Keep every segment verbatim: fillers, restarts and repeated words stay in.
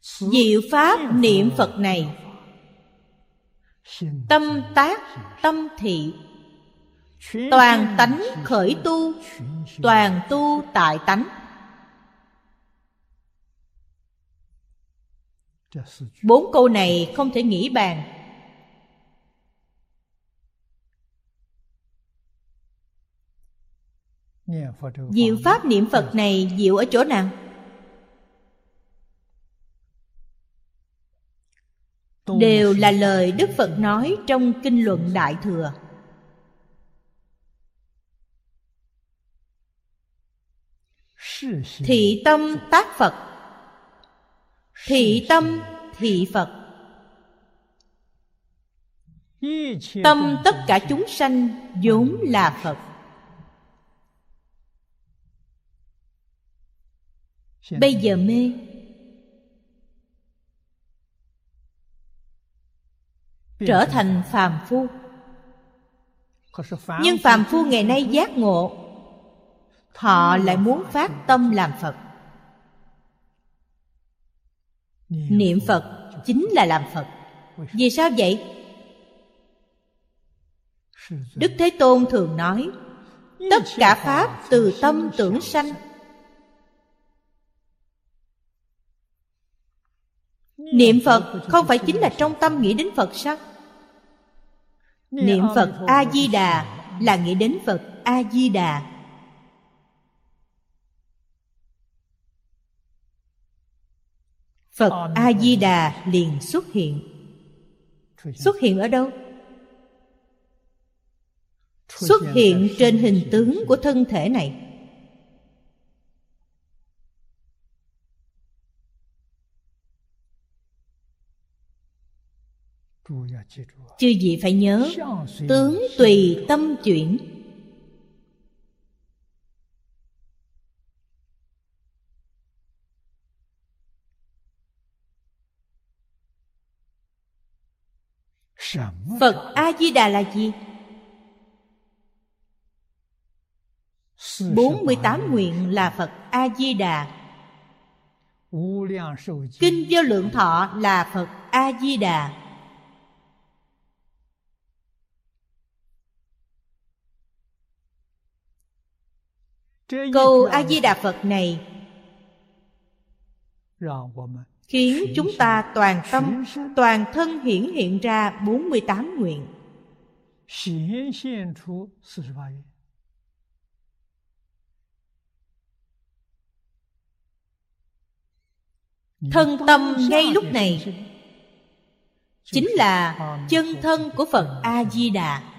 Diệu pháp niệm Phật này, tâm tác tâm thị, toàn tánh khởi tu, toàn tu tại tánh. Bốn câu này không thể nghĩ bàn. Diệu pháp niệm Phật này diệu ở chỗ nào? Đều là lời Đức Phật nói trong Kinh Luận Đại Thừa. Thị tâm tác Phật, thị tâm thị Phật. Tâm tất cả chúng sanh vốn là Phật. Bây giờ mê, trở thành phàm phu. Nhưng phàm phu ngày nay giác ngộ, họ lại muốn phát tâm làm Phật. Niệm Phật chính là làm Phật. Vì sao vậy? Đức Thế Tôn thường nói, tất cả pháp từ tâm tưởng sanh. Niệm Phật không phải chính là trong tâm nghĩ đến Phật sao? Niệm Phật A-di-đà là nghĩ đến Phật A-di-đà. Phật A-di-đà liền xuất hiện. Xuất hiện ở đâu? Xuất hiện trên hình tướng của thân thể này. Chư vị phải nhớ, tướng tùy tâm chuyển. Phật A-di-đà là gì? bốn mươi tám nguyện là Phật A-di-đà. Kinh Vô Lượng Thọ là Phật A-di-đà. Câu A-di-đà Phật này khiến chúng ta toàn tâm, toàn thân hiển hiện ra bốn mươi tám nguyện. Thân tâm ngay lúc này chính là chân thân của Phật A-di-đà.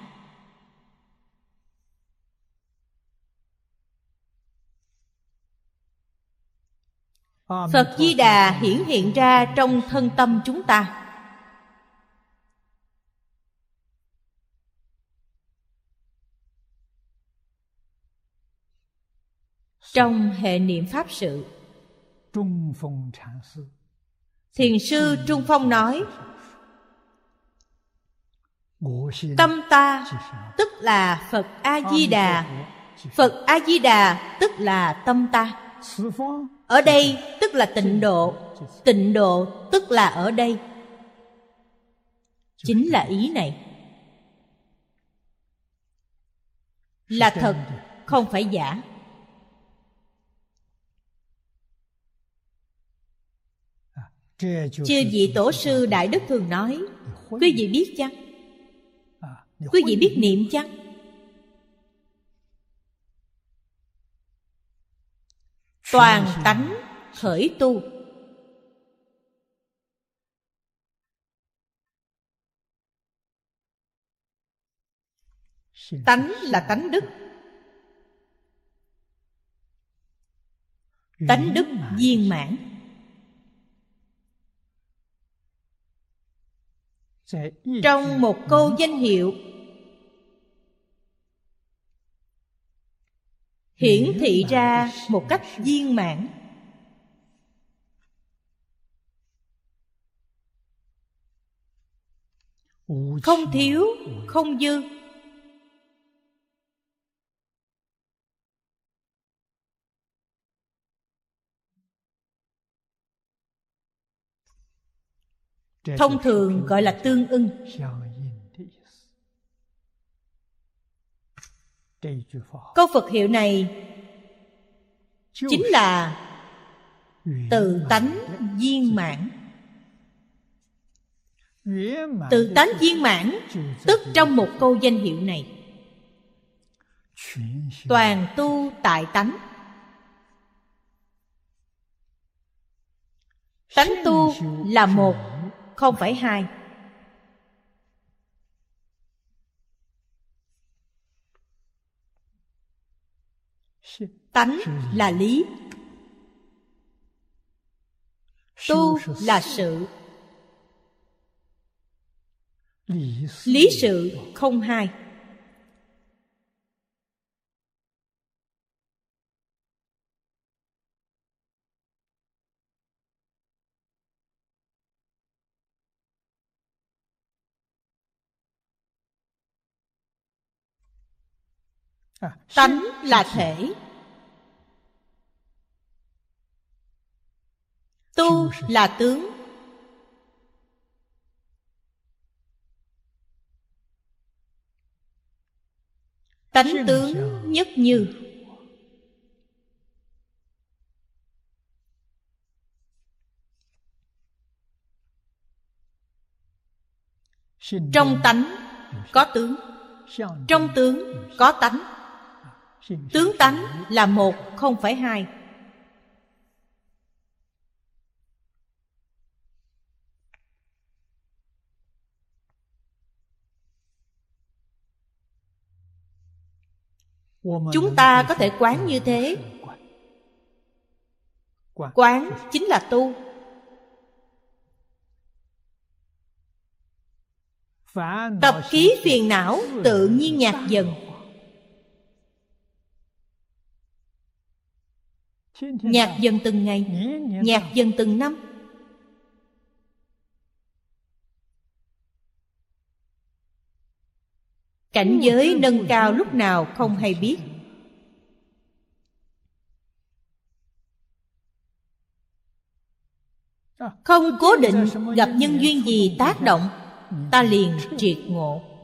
Phật Di Đà hiển hiện ra trong thân tâm chúng ta. Trong hệ niệm pháp sự, Thiền sư Trung Phong nói, tâm ta tức là Phật A-di-đà, Phật A-di-đà tức là tâm ta. Ở đây tức là tịnh độ, tịnh độ tức là ở đây. Chính là ý này. Là thật, không phải giả. Chư vị tổ sư Đại Đức thường nói, quý vị biết chăng? Quý vị biết niệm chăng? Toàn tánh khởi tu. Tánh là tánh đức. Tánh đức viên mãn. Trong một câu danh hiệu hiển thị ra một cách viên mãn. Không thiếu, không dư. thông thường gọi là tương ưng. Câu Phật hiệu này chính là tự tánh viên mãn. Tự tánh viên mãn tức trong một câu danh hiệu này: toàn tu tại tánh. Tánh tu là một, không phải hai. Tánh là lý, tu là sự. Lý sự không hai. Tánh là thể, tu là tướng. Tánh tướng nhất như. Trong tánh có tướng, trong tướng có tánh. Tướng tánh là một, không phải hai. Chúng ta có thể quán như thế. Quán chính là tu. Tập khí phiền não tự nhiên nhạt dần. Nhạt dần từng ngày, nhạt dần từng năm. Cảnh giới nâng cao lúc nào không hay biết. Không cố định gặp nhân duyên gì tác động, ta liền triệt ngộ.